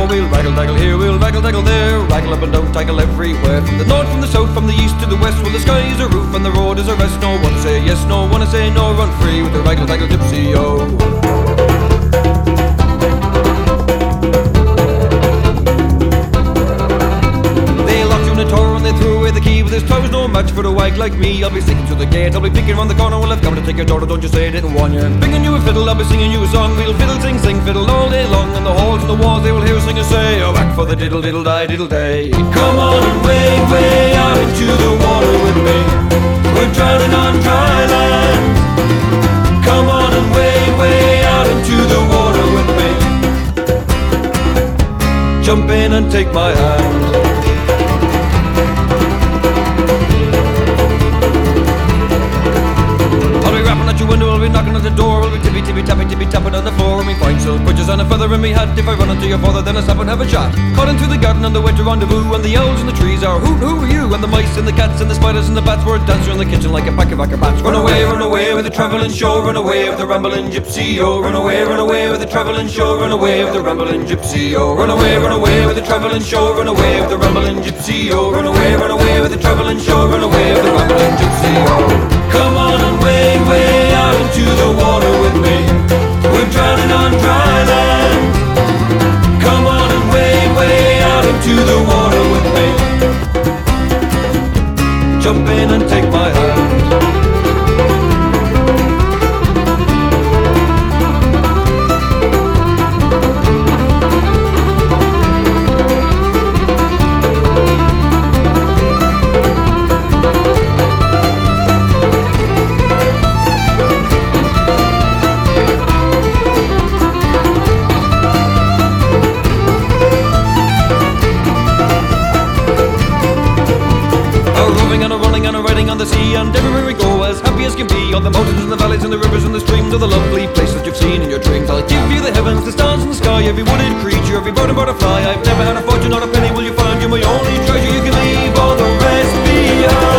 Oh, we'll waggle-daggle here, we'll waggle-daggle there, waggle up and down, tackle everywhere. From the north, from the south, from the east to the west. Well, the sky is a roof and the road is a rest. No one to say yes, no one to say no. Run free with the waggle-daggle gypsy-o. There's toes no match for a wag like me. I'll be sticking to the gate, I'll be picking round the corner. Well, I've come to take your daughter, don't you say I didn't warn you. Bringing you a fiddle, I'll be singing you a song. We'll fiddle, sing, sing, fiddle all day long. And the halls and the walls, they will hear singers say, oh, whack for the diddle, diddle, die, diddle, day. Come on and way, way out into the water with me. We're drowning on dry land. Come on and way, way out into the water with me. Jump in and take my hand. At your window, I'll be knocking at the door. We'll be tippy-tapping on the floor. And we find silk bridges and a feather in me hat. If I run into your father, then I stop and have a chat. Caught into the garden on the winter rendezvous. And the owls in the trees are who are you? And the mice and the cats and the spiders and the bats were dancing in the kitchen like a pack of acrobats. Run away with the travelling show. Run away with the rambling gypsy-o. Run away with the travelling show. Run away with the rambling gypsy-o. Run away with the travelling show. Run away with the rambling gypsy-o. Run away with the travelling show. Run away with the rambling gypsy-o. Come on and way, way out into the water with me. We're drowning on dry land. Come on and way, way out into the water with me. Jump in and take my hand. On the sea, and everywhere we go as happy as can be. On the mountains and the valleys and the rivers and the streams, all the lovely places you've seen in your dreams. I'll give you the heavens, the stars and the sky, every wooded creature, every bird and butterfly. I've never had a fortune or a penny, will you find you're my only treasure? You can leave all the rest behind.